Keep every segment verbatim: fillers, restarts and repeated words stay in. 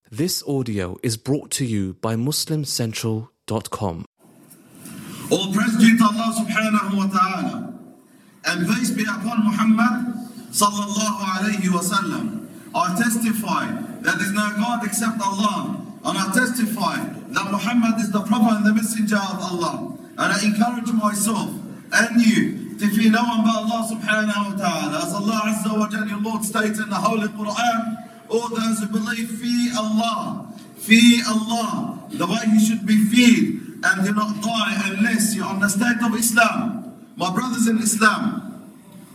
This audio is brought to you by muslim central dot com. All praise due to Allah subhanahu wa ta'ala, and peace be upon Muhammad sallallahu alayhi wa sallam. I testify that there is no God except Allah, and I testify that Muhammad is the prophet and the messenger of Allah. And I encourage myself and you to fear no one but Allah subhanahu wa ta'ala. As Allah Azza wa Jalla, your Lord, states in the Holy Quran, all those who believe, fear Allah, fear Allah the way He should be feared, and do not die unless you're on the state of Islam. My brothers in Islam,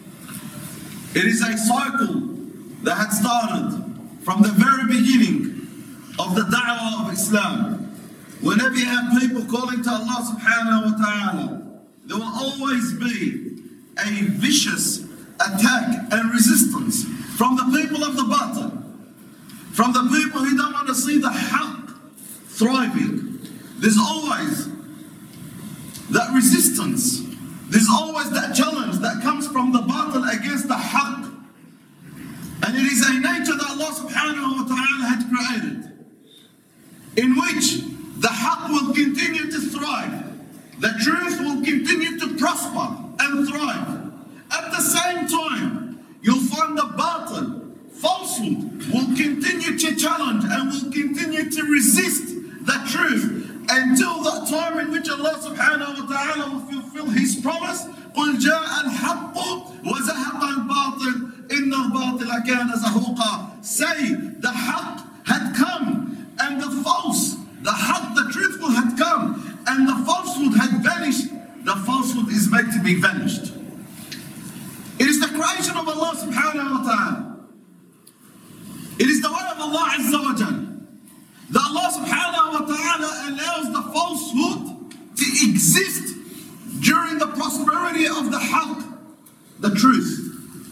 it is a cycle that had started from the very beginning of the da'wah of Islam. Whenever you have people calling to Allah subhanahu wa ta'ala, there will always be a vicious attack and resistance from the people of the batil, from the people who don't want to see the haqq thriving. There's always that resistance. There's always that challenge that comes from the batil against the haqq. And it is a nature that Allah subhanahu wa ta'ala had created, in which the haqq will continue to thrive. The truth will continue to prosper and thrive. At the same time, you'll find the batil, falsehood, will continue to challenge and will continue to resist the truth until that time in which Allah subhanahu wa ta'ala will fulfill His promise. قُلْ جَاءَ الْحَقُّ وَزَهَقَ الْبَاطِلُ إِنَّ الْبَاطِلَ كَانَ زَهُوقًا. Say, the haqq had come and the false, the haqq, the truthful had come and the falsehood had vanished. The falsehood is made to be vanished. It is the creation of Allah subhanahu wa ta'ala. It is the way of Allah Azza wa Jalla that Allah subhanahu wa ta'ala allows the falsehood to exist during the prosperity of the haqq, the truth.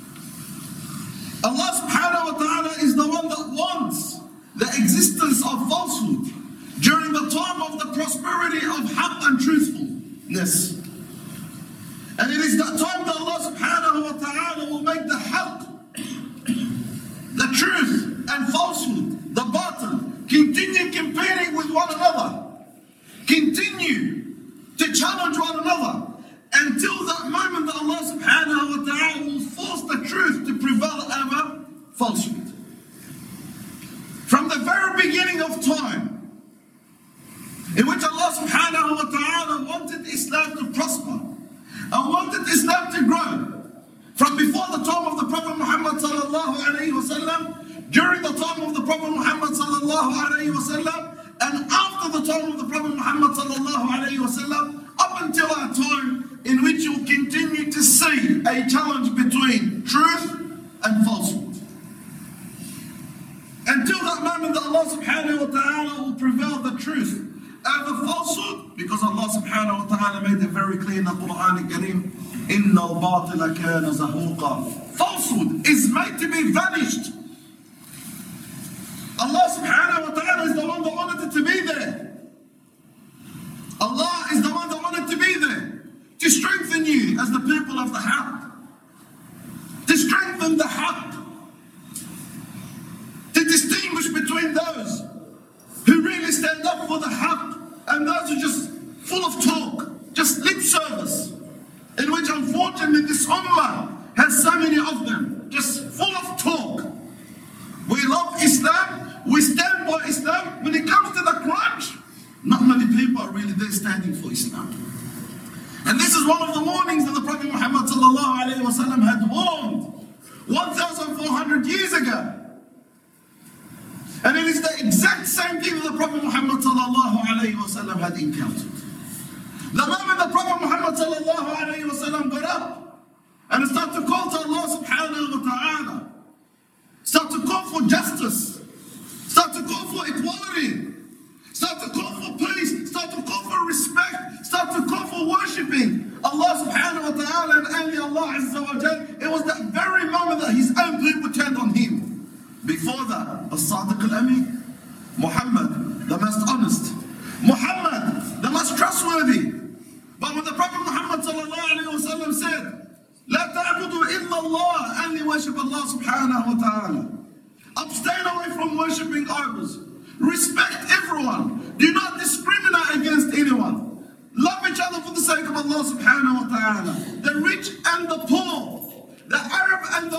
Allah subhanahu wa ta'ala is the one that wants the existence of falsehood during the time of the prosperity of haqq and truthfulness. And it is that time that Allah subhanahu wa ta'ala will make the haqq, the truth and falsehood, the batil, continue competing with one another, continue to challenge one another, until that moment that Allah subhanahu wa ta'ala will force the truth to prevail over falsehood. From the very beginning of time, in which Allah subhanahu wa ta'ala wanted Islam to prosper and wanted Islam to grow, from before the time of the Prophet Muhammad sallallahu alayhi wa sallam, during the time of the Prophet Muhammad sallallahu alayhi wa sallam, and after the time of the Prophet Muhammad sallallahu alayhi wa sallam, up until our time in which you'll continue to see a challenge between truth and falsehood. Until that moment that Allah subhanahu wa ta'ala will prevail the truth over falsehood, because Allah subhanahu wa ta'ala made it very clear in the Quran al-Kareem, إِنَّ الْبَاطِلَ كَانَ زَهُوقًا. Falsehood is made to be vanished. Allah subhanahu wa ta'ala is the one that wanted it to be there. Allah is the one that wanted to be there to strengthen you as the people of the haqq, to strengthen the haqq, to distinguish between those who really stand up for the haqq and those who are just full of talk, just lip service, in which unfortunately this ummah has so many of them, just full of talk. We love Islam, we stand by Islam. When it comes to the crunch, not many people are really there standing for Islam. And this is one of the warnings that the Prophet Muhammad sallallahu alayhi wa sallam had warned one thousand four hundred years ago. And it is the exact same thing that the Prophet Muhammad sallallahu alayhi wa sallam had encountered. The moment the Prophet Muhammad sallallahu alayhi wa sallam got up and started to call to Allah subhanahu wa ta'ala, start to call for justice, start to call for equality, start to call for peace, start to call for respect, start to call for worshipping Allah subhanahu wa ta'ala and only Allah Azza wa Jal, it was that very moment that his own people turned on him. Before that, As-Sadiq al-Amin, Muhammad, the most honest, Muhammad, the most trustworthy. But when the Prophet Muhammad sallallahu alayhi wa sallam said, لا تعبدوا إلا الله, only worship Allah subhanahu wa ta'ala. Abstain away from worshipping idols.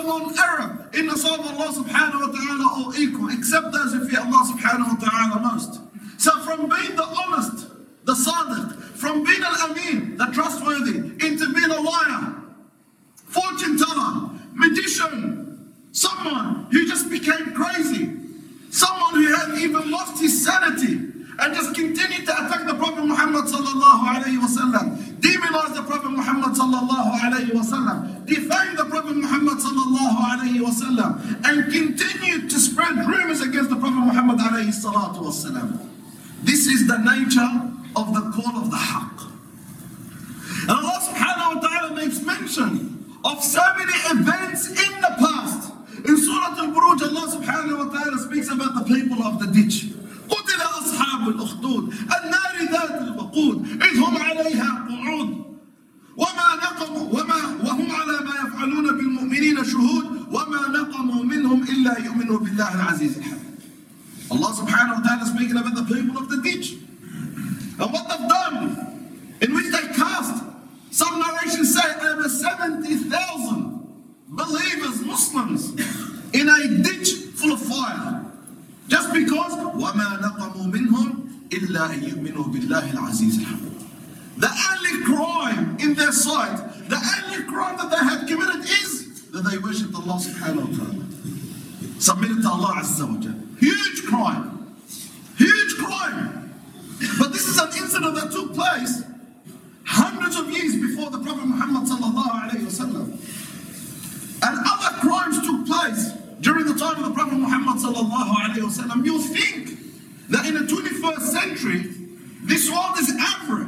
everyone on earth in the sight of Allah subhanahu wa ta'ala are equal, except those who fear Allah subhanahu wa ta'ala most. So from being the honest, the sadiq, from being al-amin, the trustworthy, into being a liar, fortune teller, magician, someone who just became crazy, someone who had even lost his sanity and just continued to attack the Prophet Muhammad sallallahu alayhi wa sallam, demonize the Prophet Muhammad sallallahu alayhi wa sallam, defame the Prophet Muhammad sallallahu alayhi wa sallam, and continued to spread rumors against the Prophet Muhammad alayhi salatu wa sallam. This is the nature of the call of the haqq. And Allah subhanahu wa ta'ala makes mention of so many events in the past. In Surah Al-Buruj, Allah subhanahu wa ta'ala speaks about the people of the ditch. قتل أصحاب الأخدود النار ذات الوقود إذ هم عليها قعود وما نقموا وما وهم على ما يفعلون بالمؤمنين شهود وما نقموا منهم إلا يؤمنوا بالله العزيز الحميد. Allah subhanahu wa ta'ala speaking about the people of the ditch and what they've done, in which they cast, some narrations say, over seventy thousand believers, Muslims, in a ditch full of fire. Just because وَمَا نَقَمُوا مِنْهُمْ إِلَّا أَن يُؤْمِنُوا بِاللَّهِ الْعَزِيزِ الْحَمِيدِ. The only crime in their sight, the only crime that they had committed is that they worshipped Allah subhanahu wa ta'ala, submitted to Allah azza wa jalla. Huge crime. Huge crime. But this is an incident that took place hundreds of years before the Prophet Muhammad sallallahu alayhi wa sallam. And other crimes took place during the time of the Prophet Muhammad sallallahu alayhi wa sallam. You think that in the twenty-first century, this world is ever,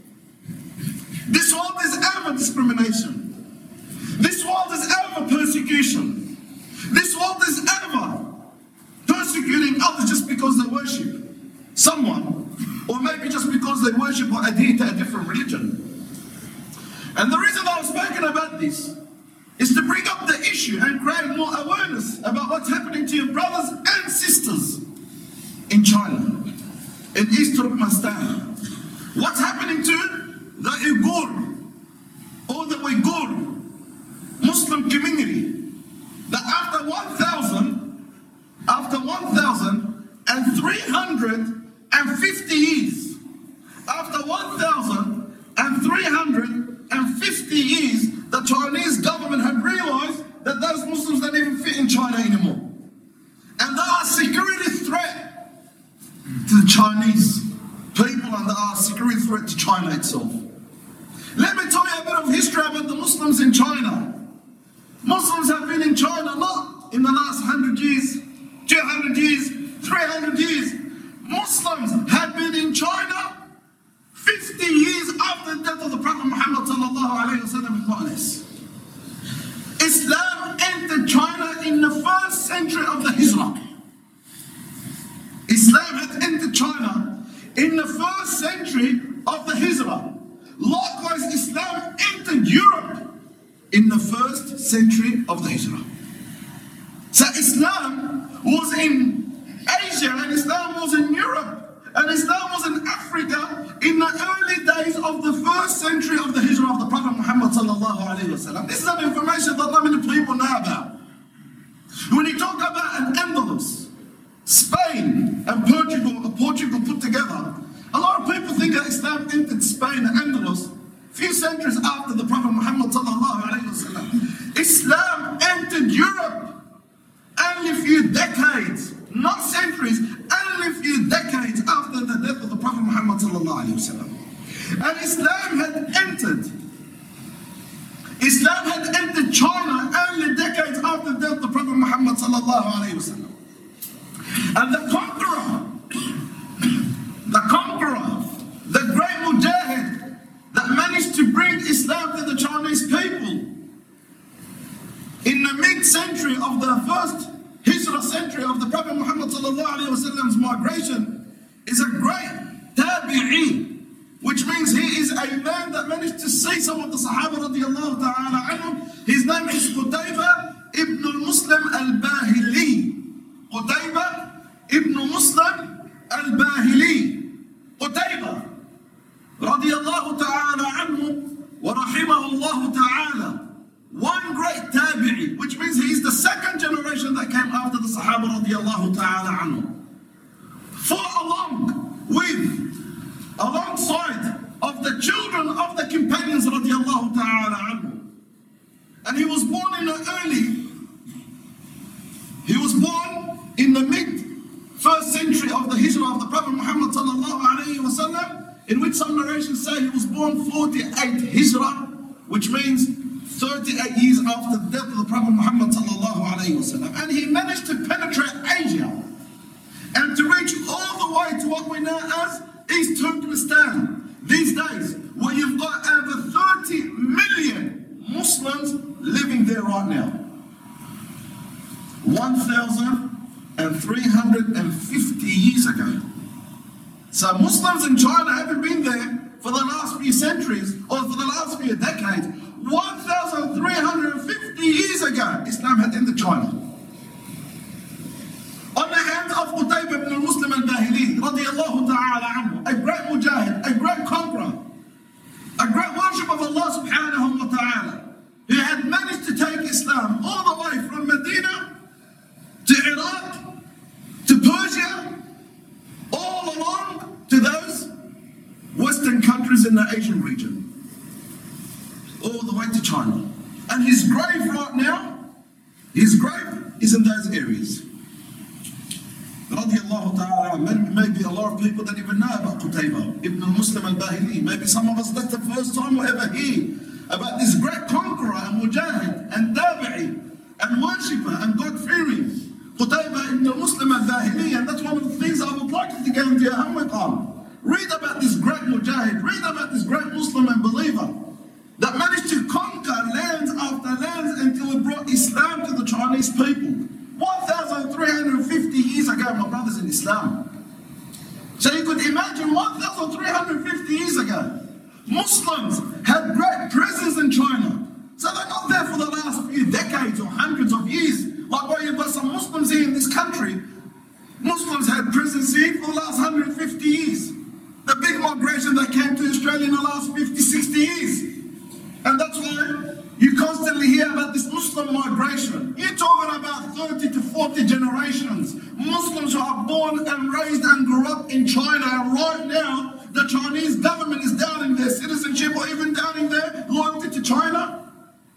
this world is ever discrimination. This world is ever persecution. This world is ever persecuting others just because they worship someone, or maybe just because they worship or adhere to a different religion. And the reason I was speaking about this is to bring up the issue and create more awareness about what's happening to your brothers and sisters in China, in East Turkmenistan. What's happening to the Uyghur or the Uyghur Muslim community, that after one thousand, after one thousand and three hundred and fifty years, after one thousand and three hundred and fifty years, the Chinese government had realized that those Muslims don't even fit in China anymore. And they are a security threat to the Chinese people, and they are a security threat to China itself. Let me tell you a bit of history about the Muslims in China. Muslims have been in China not in the last one hundred years, two hundred years, three hundred years. Muslims have been in China fifty years after the death of the Prophet Muhammad sallallahu alayhi wa sallam, if not less. Islam entered China in the first century of the Hijrah. Islam had entered China in the first century of the Hijrah. Likewise, Islam entered Europe in the first century of the Hijrah. So Islam was in Asia, and Islam was in Europe, and Islam was in Africa in the early days of the first century of the Hijrah of the Prophet Muhammad sallallahu alayhi wa sallam. This is an information that not many people know about. When you talk about an Andalus, Spain and Portugal, Portugal put together, a lot of people think that Islam entered Spain and Andalus a few centuries after the Prophet Muhammad sallallahu alayhi wa sallam. Islam entered Europe only a few decades, not centuries, only a few decades after the death of the Prophet Muhammad sallallahu alayhi wa sallam. And Islam had entered, Islam had entered China only decades after the death of the Prophet Muhammad sallallahu alayhi wa sallam. And the conqueror, the conqueror, the great mujahid that managed to bring Islam to the Chinese people in the mid-century of the first Hijrah century of the Prophet Muhammad sallallahu alayhi wa sallam's migration, is a great tabi'i, which means he is a man that managed to see some of the Sahaba radiallahu ta'ala anhum. His name is Qutayba ibn al-Muslim al-Bahili. Qutayba ibn Muslim al-Bahili. Qutayba radiallahu ta'ala anhu wa rahimahullahu ta'ala. One great tabi'i, which means he Sahaba radiallahu ta'ala anhu, fought along with, alongside of the children of the companions radiallahu ta'ala anhu. And he was born in the early, he was born in the mid first century of the hijrah of the Prophet Muhammad sallallahu alayhi wa sallam, in which some narrations say he was born forty-eight hijrah, which means thirty-eight years after the death of the Prophet Muhammad sallallahu alayhi wa sallam. And he managed to penetrate Asia and to reach all the way to what we know as East Turkmenistan these days, where you've got over thirty million Muslims living there right now. one thousand three hundred fifty years ago. So Muslims in China haven't been there for the last few centuries or for the last few decades. one thousand three hundred fifty years ago, Islam had entered China. On the hands of Qutayba ibn Muslim al-Bahili, radiallahu ta'ala anhu, a great mujahid, a great conqueror, a great worship of Allah subhanahu wa ta'ala, who had managed to take Islam all the way from Medina to Iraq, to Persia, all along to those Western countries in the Asian region, all the way to China. And his grave right now, his grave is in those areas. Radiallahu ta'ala, maybe a lot of people don't even know about Qutayba ibn Muslim al-Bahili. Maybe some of us, that's the first time we'll ever hear about this great conqueror and mujahid and tabi'i and worshipper and God-fearing Qutayba ibn Muslim al-Bahili. And that's one of the things I would like to get into your homework on. Read about this great mujahid, read about this great Muslim and believer that managed to conquer lands after lands until he brought Islam to the Chinese people. one thousand three hundred fifty years ago, my brothers in Islam. So you could imagine one thousand three hundred fifty years ago, Muslims had great presence in China. So they're not there for the last few decades or hundreds of years. Like where you've got some Muslims here in this country. Muslims had presence here for the last one hundred fifty years. The big migration that came to Australia in the last fifty, sixty years. And that's why you constantly hear about this Muslim migration. You're talking about thirty to forty generations. Muslims who are born and raised and grew up in China. And right now, the Chinese government is downing their citizenship or even downing their loyalty to China.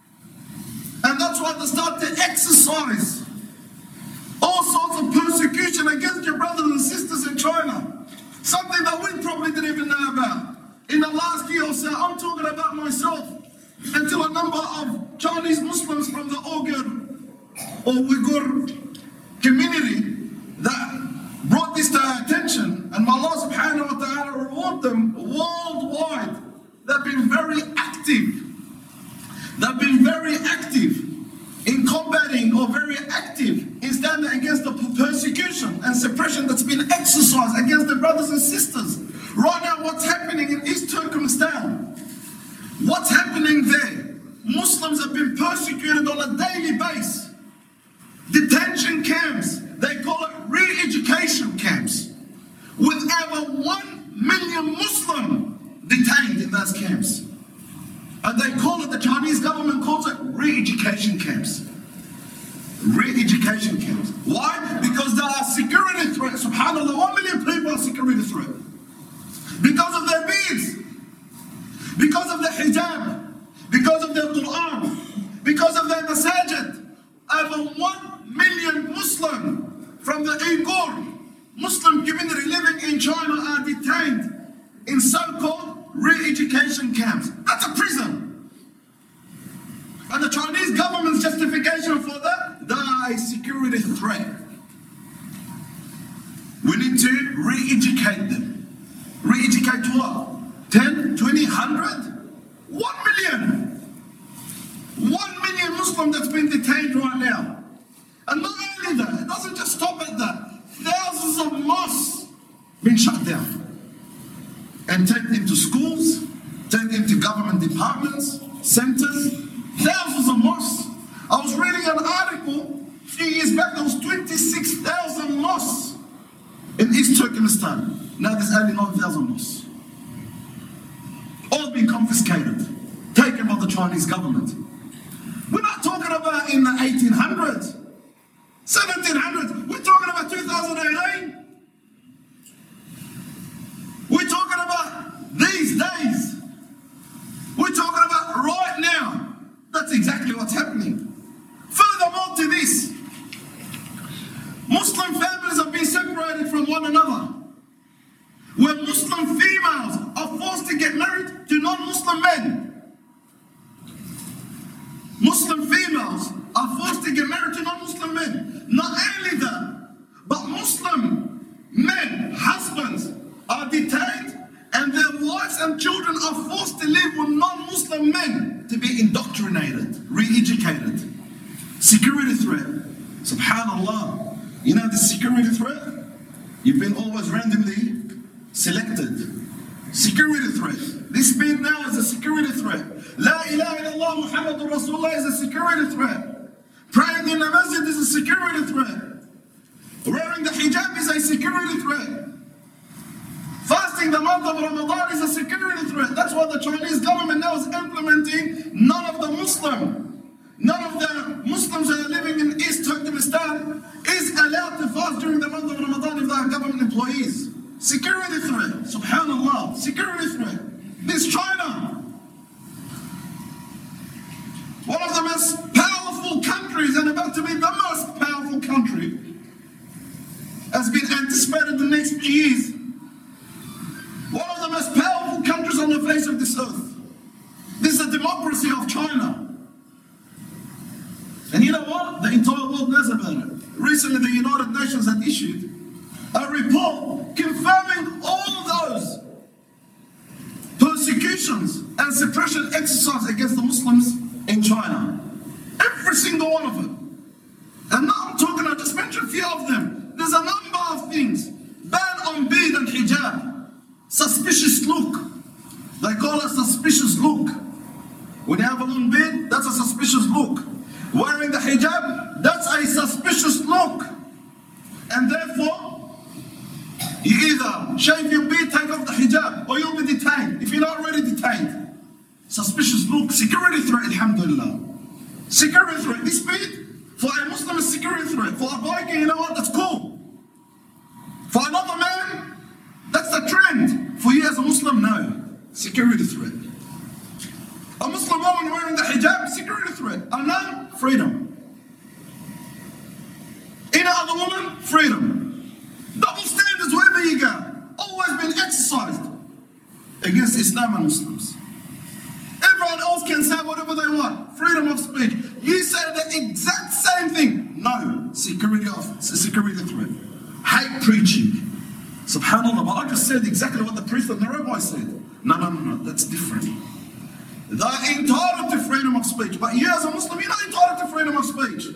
And that's why they start to exercise all sorts of persecution against your brothers and sisters in China. Something that we probably didn't even know about. In the last year or so, I'm talking about myself. Until a number of Chinese Muslims from the Uyghur or Uyghur community that brought this to our attention, and Allah subhanahu wa ta'ala reward them worldwide. They've been very active. They've been very active in combating or very active in standing against the persecution and suppression that's been exercised against their brothers and sisters. Right now, what's happening in East Turkmenistan? What's happening there? Muslims have been persecuted on a daily basis. Detention camps, they call it re-education camps, with over one million Muslims detained in those camps. And they call it, the Chinese government calls it re-education camps. Re-education camps. Why? Because there are security threats. SubhanAllah, one million people are security threat. Because of their beards. Because of the hijab, because of their Quran, because of their masajid. Over one million Muslim from the Uyghur Muslim community living in China are detained in so-called re-education camps. That's a prison. And the Chinese government's justification for that, they are a security threat. We need to re-educate them. Re-educate to what? ten, twenty, one hundred? one million! one million Muslim that's been detained right now. And not only that, it doesn't just stop at that. Thousands of mosques been shut down and taken into schools, taken into government departments, centers. Thousands of mosques. I was reading an article a few years back, there was twenty-six thousand mosques in East Turkmenistan. Now there's only nine thousand mosques. All been confiscated, taken by the Chinese government. We're not talking about in the eighteen hundreds. seventeen hundreds. We're talking about two thousand eighteen. We're talking about these days. We're talking about right now. That's exactly what's happening. Furthermore to this, Muslim families have been separated from one another. Where Muslim females are forced to get married to non-Muslim men. Muslim females are forced to get married to non-Muslim men. Not only that, but Muslim men, husbands, are detained and their wives and children are forced to live with non-Muslim men to be indoctrinated, re-educated. Security threat. Subhanallah. You know the security threat? You've been always randomly selected. Security threat. This speed now is a security threat. La ilaha illallah Muhammadur Rasulullah is a security threat. Praying in the masjid is a security threat. Wearing the hijab is a security threat. Fasting the month of Ramadan is a security threat. That's why the Chinese government now is implementing none of the Muslim, none of the Muslims that are living in East Turkmenistan is allowed to fast during the month of Ramadan if they are government employees. Security threat. Subhanallah. Security threat. This China, one of the most powerful countries and about to be the most powerful country, has been anticipated in the next few years. One of the most powerful countries on the face of this earth. This is the democracy of China. And you know what? The entire world knows about it. Recently the United Nations had issued a report confirming all those persecutions and suppression exercises against the Muslims in China. Every single one of them. And now I'm talking, I just mentioned a few of them. There's a number of things. Ban on beard and hijab. Suspicious look. They call it suspicious look. When you have a long beard, that's a suspicious look. Wearing the hijab, that's a suspicious look. And therefore, you either shave your beard, take off the hijab, or you'll be detained. If you're not already detained. Suspicious look, security threat, alhamdulillah. Security threat, this beard, for a Muslim is security threat. For a biker, you know what, that's cool. For another man, that's the trend. For you as a Muslim, no. Security threat. A Muslim woman wearing the hijab, security threat. A man, freedom. Any other woman, freedom. Double standards wherever you go. Always been exercised against Islam and Muslims. Everyone else can say whatever they want. Freedom of speech. You say the exact same thing. No. Security of security threat. Hate preaching. Subhanallah, but I just said exactly what the priest and the rabbi said. No, no, no, no, that's different. They're entitled to freedom of speech, but you as a Muslim, you're not entitled to freedom of speech.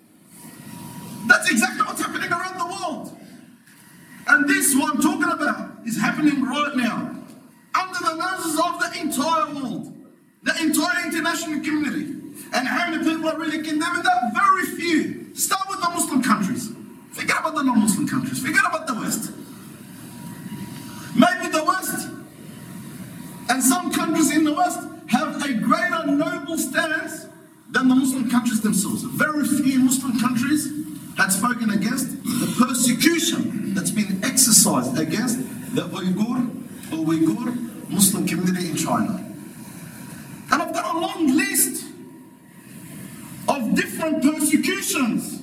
That's exactly what's happening around the world. And this, what I'm talking about, is happening right now. Under the noses of the entire world. The entire international community. And how many people are really condemning that? Very few. Start with the Muslim countries. Forget about the non-Muslim countries. Forget about the West. Maybe the West and some countries in the West have a greater noble stance than the Muslim countries themselves. Very few Muslim countries had spoken against the persecution that's been exercised against the Uyghur or Uyghur Muslim community in China. And I've got a long list of different persecutions,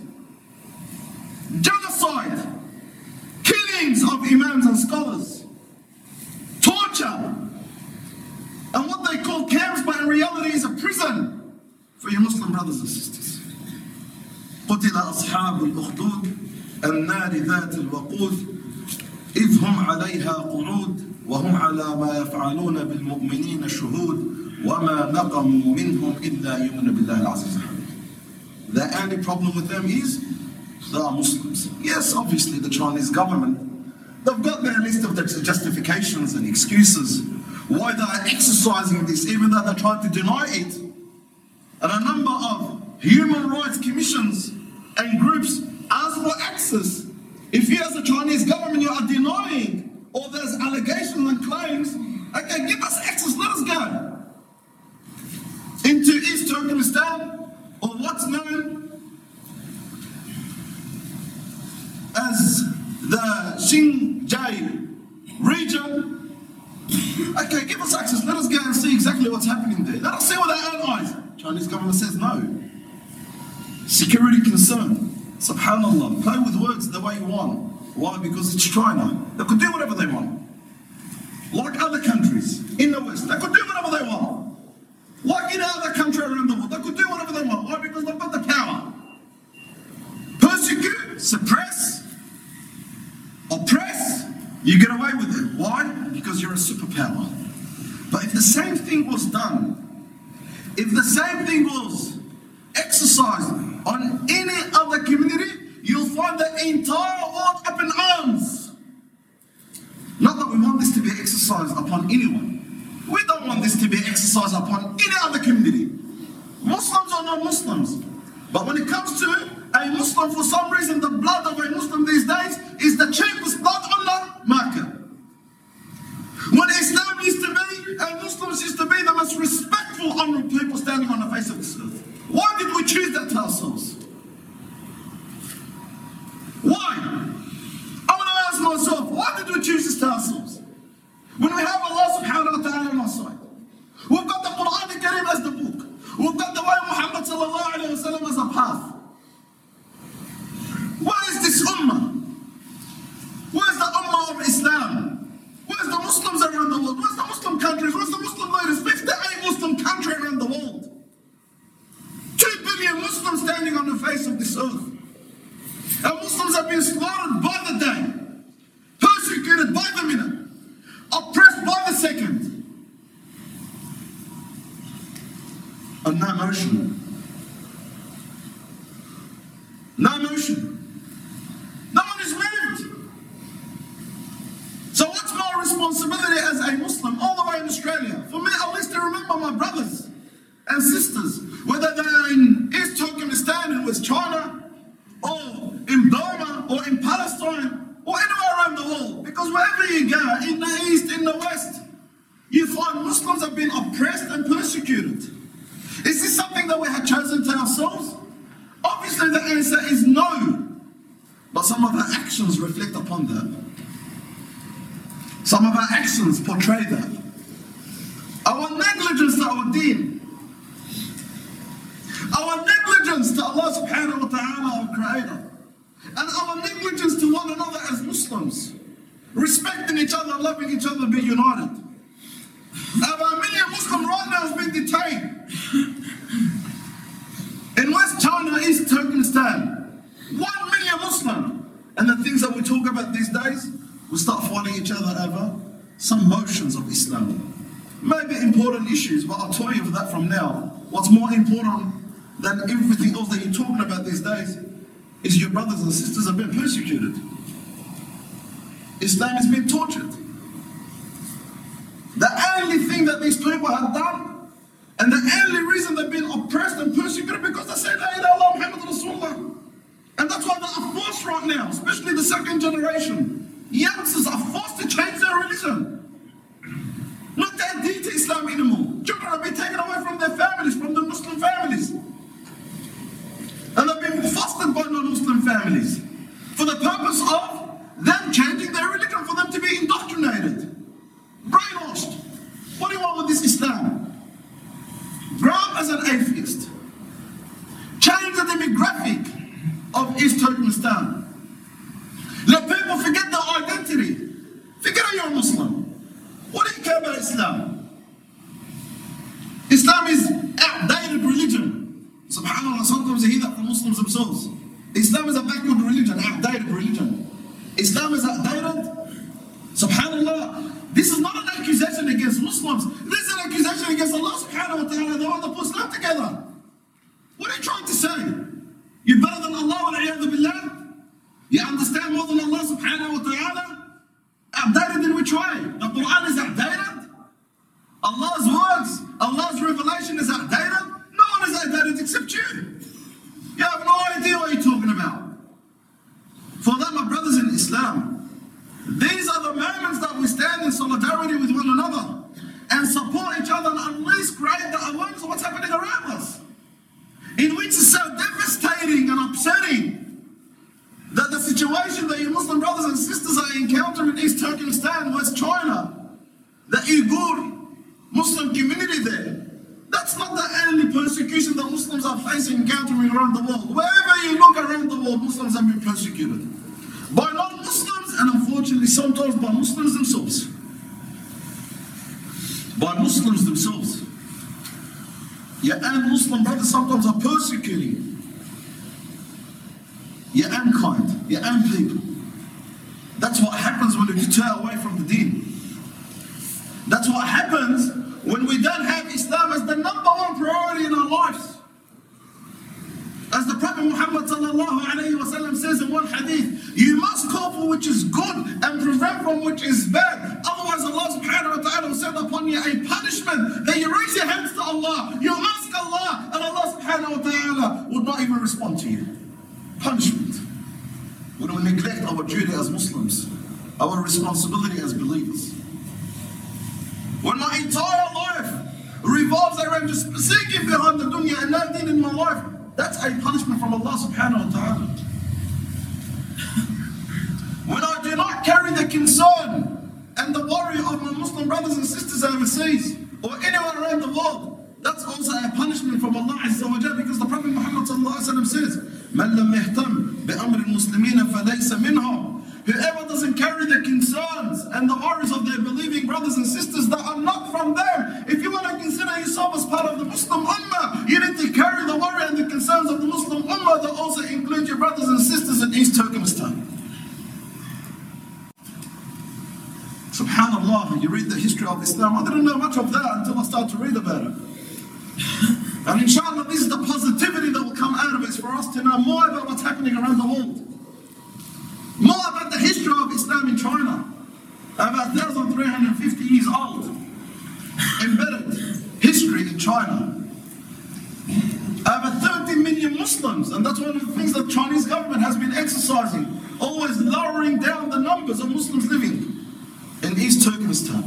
genocide, killings of imams and scholars, torture, and what they call camps, but in reality is a prison for your Muslim brothers and sisters. قتل أصحاب الأخدود النار ذات الوقود إذ هم عليها قعود وهم على ما يفعلون بالمؤمنين شهود وما نقموا منهم إلا يؤمنون بالله العزيز الحميد. The only problem with them is they are Muslims. Yes, obviously the Chinese government, they've got their list of their justifications and excuses why they are exercising this, even though they're trying to deny it. And a number of human rights commissions and groups ask for access. If you as the Chinese government, you are denying or there's allegations and claims, okay, give us access, let us go into East Turkmenistan, or what's known Xinjiang region. Okay, give us access. Let us go and see exactly what's happening there. Let us see with our own eyes. Chinese government says no. Security concern. Subhanallah. Play with words the way you want. Why? Because it's China. They could do whatever they want. Like other countries in the West, they could do whatever they want. Like in other country around the world, they could do whatever they want. Why? Because they've got the power. Persecute, suppress, oppress, you get away with it. Why? Because you're a superpower. But if the same thing was done, if the same thing was exercised on any other community, you'll find the entire world up in arms. Not that we want this to be exercised upon anyone. We don't want this to be exercised upon any other community, Muslims or non-Muslims. But when it comes to a Muslim, for some reason, the blood of a Muslim these days is the cheapest blood on the market. When Islam used to be, and Muslims used to be the most respectful, honourable people standing on the face of this earth. Why did we choose that to ourselves? Why? I want to ask myself, why did we choose this to ourselves? When we have Allah subhanahu wa ta'ala on our side. We've got the Quran al-Karim as the book. We've got the way Muhammad sallallahu alayhi wa sallam as a path. Where is this ummah? Where's the ummah of Islam? Where's the Muslims around the world? Where's the Muslim countries? Where's the Muslim leaders? fifty-eight Muslim countries around the world. Two billion Muslims standing on the face of this earth. And Muslims have been slaughtered by the day, persecuted by the minute, oppressed by the second. And no motion. No motion. No one is moved. So what's my responsibility as a Muslim all the way in Australia? For me, at least to remember my brothers and sisters, whether they're in East Turkmenistan and West China, or in Burma, or in Palestine, or anywhere around the world. Because wherever you go, in the East, in the West, you find Muslims have been oppressed and persecuted. Is this something that we have chosen to ourselves? Obviously the answer is no. But some of our actions reflect upon that. Some of our actions portray that. Our negligence to our deen. Our negligence to Allah subhanahu wa ta'ala, our Creator. And our negligence to one another as Muslims. Respecting each other, loving each other, being united. About a million Muslims right now has been detained. In West China, East Turkmenistan. One million Muslims. And the things that we talk about these days, we start fighting each other over some motions of Islam. Maybe important issues, but I'll tell you for that from now. What's more important than everything else that you're talking about these days is your brothers and sisters have been persecuted. Islam has been tortured. The only thing that these people have done, and the only reason they've been oppressed and persecuted, because they say, La ilaha illallah Muhammad Rasulullah. And that's why they are forced right now, especially the second generation. Youngsters are forced to change their religion. Not to adhere to Islam anymore. Children have been taken away from their families, from the Muslim families. And they've been fostered by non-Muslim families for the purpose of them changing their religion, for them to be indoctrinated, brainwashed. What do you want with this Islam? Grow up as an atheist. Change the demographic of East Turkmenistan. Let people forget their identity. Forget that you're a Muslim. What do you care about Islam? Islam is outdated religion. SubhanAllah, sometimes you hear that from Muslims themselves. Islam is a backward religion, outdated religion. Islam is outdated. SubhanAllah, this is not an accusation against Muslims. This is an accusation against Allah subhanahu wa ta'ala, the one that puts them together. What are you trying to say? You're better than Allah wa l'iyadhu billah? You understand more than Allah subhanahu wa ta'ala? Outdated in which way? The Quran is outdated? Allah's words, Allah's revelation is outdated? No one is outdated except you. You have no idea what you're talking about. For that, my brothers in Islam, these are the moments that we stand in solidarity with one another and support each other and at least create the awareness of what's happening around us. In which is so devastating and upsetting that the situation that your Muslim brothers and sisters are I encounter in East Turkmenistan, West China, the Uyghur Muslim community there, that's not the only persecution that Muslims are facing, encountering around the world. Wherever you look around the world, Muslims have been persecuted. By non-Muslims, and unfortunately sometimes by Muslims themselves. By Muslims themselves. Your own Muslim brothers sometimes are persecuting your own kind, your own people. That's what happens when we turn away from the deen. That's what happens when we don't have Islam as the number one priority in our lives. As the Prophet Muhammad sallallahu alayhi wa sallam says in one hadith, you must call for which is good and prevent from which is bad. Otherwise Allah subhanahu wa ta'ala will send upon you a punishment that you raise your hands to Allah, you ask Allah, and Allah subhanahu wa ta'ala would not even respond to you. Punishment. When we neglect our duty as Muslims, our responsibility as believers. When my entire life revolves around just seeking behind the dunya and not deen in my life, that's a punishment from Allah subhanahu wa ta'ala. When I do not carry the concern and the worry of my Muslim brothers and sisters overseas or anyone around the world, that's also a punishment from Allah Azza wa Jalla, because the Prophet Muhammad sallallahu alaihi wasallam says, "Man lam yahtam bi amri al-muslimin falaysa minhum." Whoever doesn't carry the concerns and the worries of their believing brothers and sisters, that are not from them. If you want to consider yourself as part of the Muslim Ummah, you need to carry the worry and the concerns of the Muslim Ummah that also include your brothers and sisters in East Turkmenistan. Subhanallah, you read the history of Islam. I didn't know much of that until I started to read about it. And inshallah, this is the positivity that will come out of it, for us to know more about what's happening around the world. More about the history of Islam in China. About one thousand three hundred fifty years old. Embedded history in China. Over thirty million Muslims, and that's one of the things that the Chinese government has been exercising, always lowering down the numbers of Muslims living in East Turkmenistan.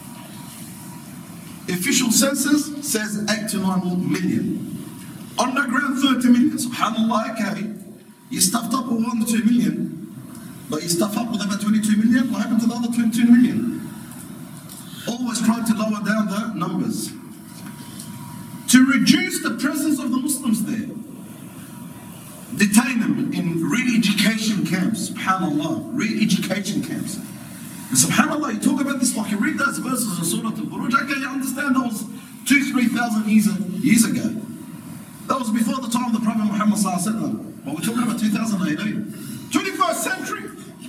Official census says eight to nine million. On the ground, thirty million. Subhanallah, okay. You stuffed up with one to two million. But you stuff up with about twenty-two million, what happened to the other twenty-two million? Always trying to lower down the numbers. To reduce the presence of the Muslims there. Detain them in re-education camps, subhanallah, re-education camps. And subhanallah, you talk about this like you read those verses in Surah Al-Buruj, okay, you understand that was two, three thousand years, years ago. That was before the time of the Prophet Muhammad sallallahu alaihi wasallam. But we're talking about two thousand eighteen. twenty-first century.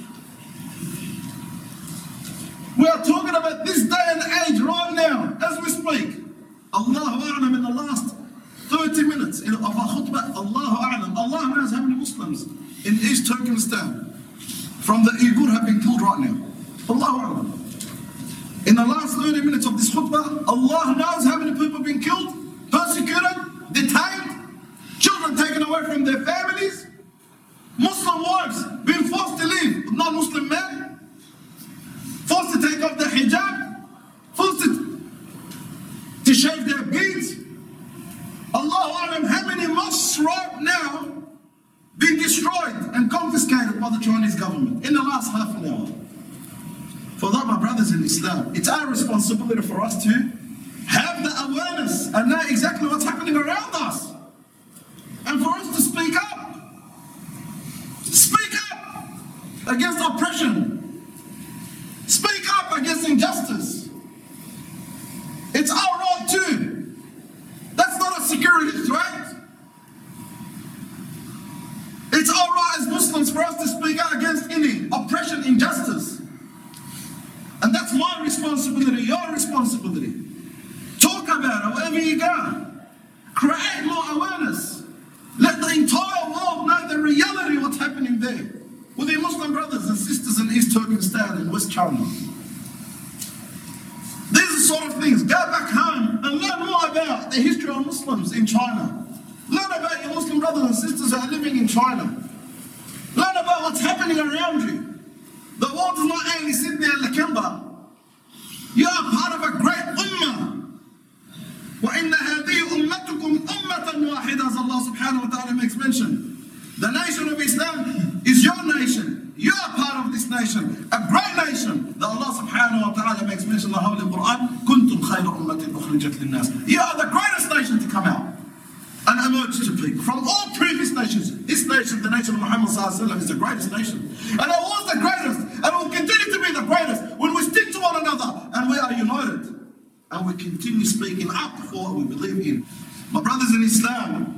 We are talking about this day and age right now, as we speak. Allahu A'lam, in the last thirty minutes of our khutbah, Allahu A'lam, Allah knows how many Muslims in East Turkmenistan from the Uyghur have been killed right now. Allahu A'lam. In the last thirty minutes of this khutbah, Allah knows how many people have been killed, persecuted, detained, children taken away from their families, Muslim wives being forced to leave with non-Muslim men, forced to take off their hijab, forced to, to shave their beards. Allahu A'lam, how many mosques right now being destroyed and confiscated by the Chinese government in the last half an hour? For that, my brothers in Islam, it's our responsibility for us to have the awareness and know exactly what's happening around us, and for us to speak up. Speak up against oppression. Speak up against injustice. It's our right too. That's not a security threat. It's our right as Muslims for us to speak out against any oppression, injustice. And that's my responsibility, your responsibility. Talk about it wherever you go. Create more awareness. Let the entire world know the reality of what's happening there with your Muslim brothers and sisters in East Turkmenistan and West China. These are the sort of things. Go back home and learn more about the history of Muslims in China. Learn about your Muslim brothers and sisters who are living in China. Learn about what's happening around you. The world is not only Sydney and Lakemba. You are part of a great ummah. وَإِنَّ هَذِهِ أُمَّتُكُمْ أُمَّةً وَاحِدًا, as Allah subhanahu wa ta'ala makes mention. The nation of Islam is your nation. You are part of this nation. A أخرجت للناس. You are the greatest nation to come out and emerge to people from all previous nations. This nation, the nation of Muhammad sallallahu alaihi wasallam, is the greatest nation, and it was the greatest, and will continue to be the greatest when we stick to one another and we are united and we continue speaking up for what we believe in. My brothers in Islam,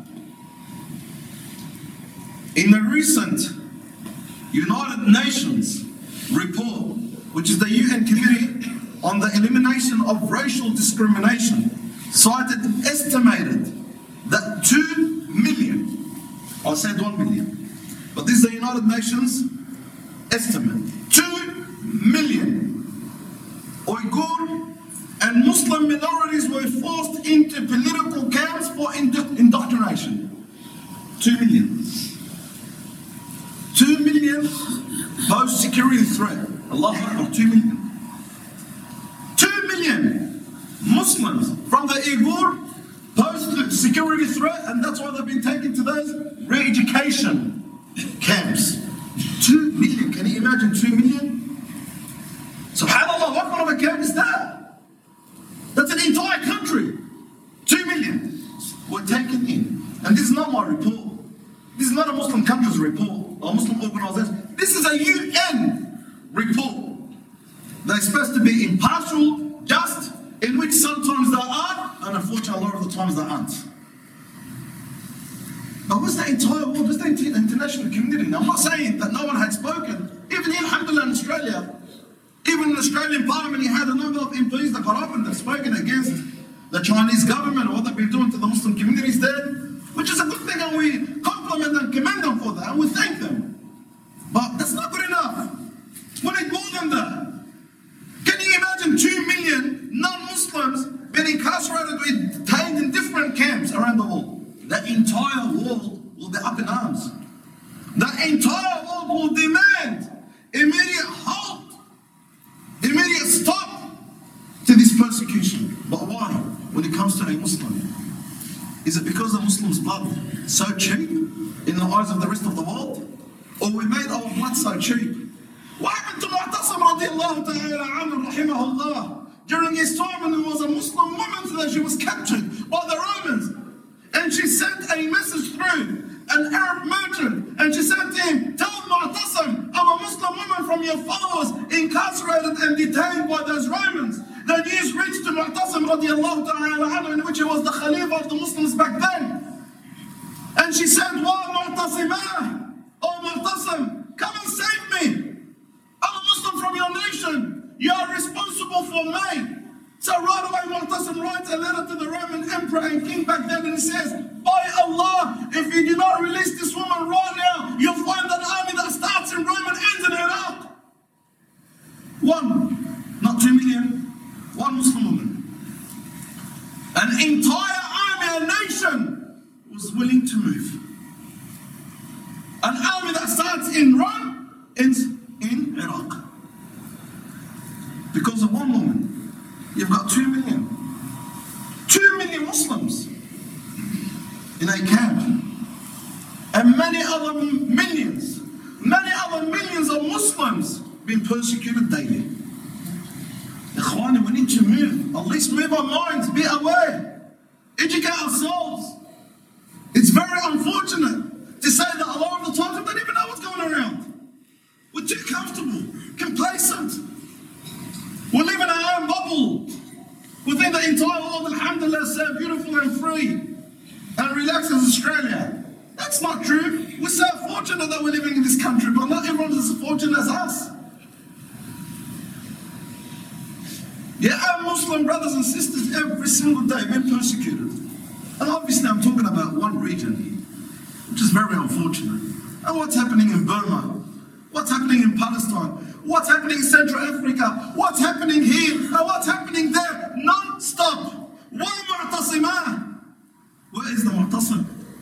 in the recent United Nations report, which is the U N Committee on the Elimination of Racial Discrimination, cited estimated that two million, I said one million, but this is the United Nations estimate, two million Uyghur and Muslim minorities were forced into political camps for indo- indoctrination. Two million. Two million pose security threat. Allah Akbar, two million. Two million Muslims from the Uyghur pose security threat, and that's why they've been taken to those re-education camps. Two million, can you imagine two million? SubhanAllah, what kind of a camp is that? That's an entire country. Two million were taken in. And this is not my report. This is not a Muslim country's report or Muslim organization. This is a U N report. They're supposed to be impartial, just, in which sometimes they are, and unfortunately a lot of the times they aren't. But what's the entire world, what's the international community? Now, I'm not saying that no one had spoken. Even here, alhamdulillah, in Australia, even in the Australian Parliament, you had a number of M Ps that got up and they've spoken against the Chinese government or what they've been doing to the Muslim communities there, which is a good thing, and we compliment and commend them for that, and we thank them. But that's not good enough. We need more than that. Can you imagine two million non-Muslims being incarcerated or detained in different camps around the world? The entire world will be up in arms. The entire world will demand immediate halt, immediate stop to this persecution. But why? When it comes to a Muslim, is it because the Muslim's blood so cheap in the eyes of the rest of the world? Or we made our blood so cheap? What happened to Mu'tasim radiallahu ta'ala anhu rahimahullah during his time when he was a Muslim woman so that she was captured by the Romans? And she sent a message through an Arab merchant, and she said to him, tell Mu'tasim, I'm a Muslim woman from your followers, incarcerated and detained by those Romans. The news reached to Mu'tasim radiallahu ta'ala anhu, in which he was the Khalifa of the Muslims back then. And she said, Wa Mu'tasimah, oh Mu'tasim, come and save me. I'm a Muslim from your nation. You are responsible for me. So right away Mu'tasim writes a letter to the Roman emperor and king back then, and he says, by Allah, if you do not release this woman right now, you'll find that army that starts in Rome and ends in Iraq. One, not two million, one Muslim woman. An entire army, a nation, was willing to move. An army that starts in Rome ends in Iraq. Because of one woman. You've got two million. Two million Muslims in a camp. And many other millions, many other millions of Muslims being persecuted daily. Ikhwani, we need to move. At least move our minds, be aware, educate ourselves. It's very unfortunate to say that a lot of the times we don't even know what's going around. We're too comfortable, complacent. We live in our own bubble. We think the entire world, alhamdulillah, is so beautiful and free and relaxed as Australia. That's not true. We're so fortunate that we're living in this country, but not everyone is as fortunate as us. Yeah, our Muslim brothers and sisters every single day being persecuted. And obviously I'm talking about one region, which is very unfortunate. And what's happening in Burma? What's happening in Palestine? What's happening in Central Africa? What's happening here? And what's happening there? Non-stop. Why Mu'tasimah? Where is the Mu'tasim?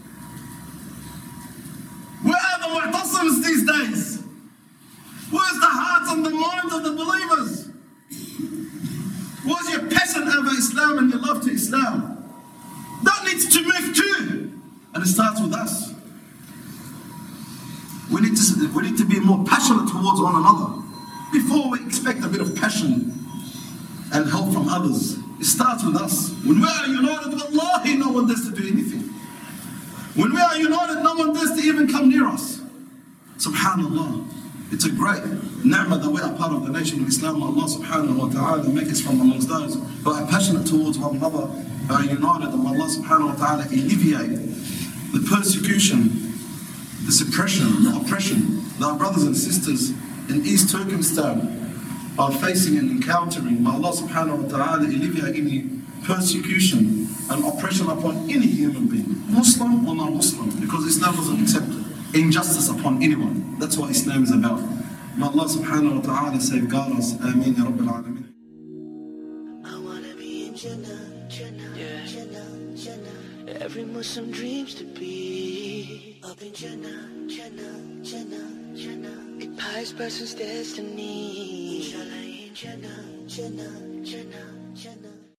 Where are the Mu'tasims these days? Where's the hearts and the minds of the believers? Where's your passion over Islam and your love to Islam? That needs to move too. And it starts with us. We need to, we need to be more passionate towards one another before we expect a bit of passion and help from others. It starts with us. When we are united, wallahi, no one dares to do anything. When we are united, no one dares to even come near us. Subhanallah. It's a great ni'mah that we are part of the nation of Islam. Allah subhanahu wa ta'ala make us from amongst those who are passionate towards one another, who are united, and Allah subhanahu wa ta'ala alleviate the persecution, the suppression, the oppression that our brothers and sisters in East Turkmenistan are facing and encountering. May Allah subhanahu wa ta'ala alleviate any persecution and oppression upon any human being, Muslim or non-Muslim, because Islam doesn't accept injustice upon anyone. That's what Islam is about. May Allah subhanahu wa ta'ala safeguard us. Ameen ya Rabbil Alameen. I wanna be in Jannah, Jannah, yeah. Jannah, Jannah. Every Muslim dreams to be up in Jannah, Jannah, Jannah, Jannah. A pious person's destiny. Inshallah in Jannah, Jannah, Jannah, Jannah.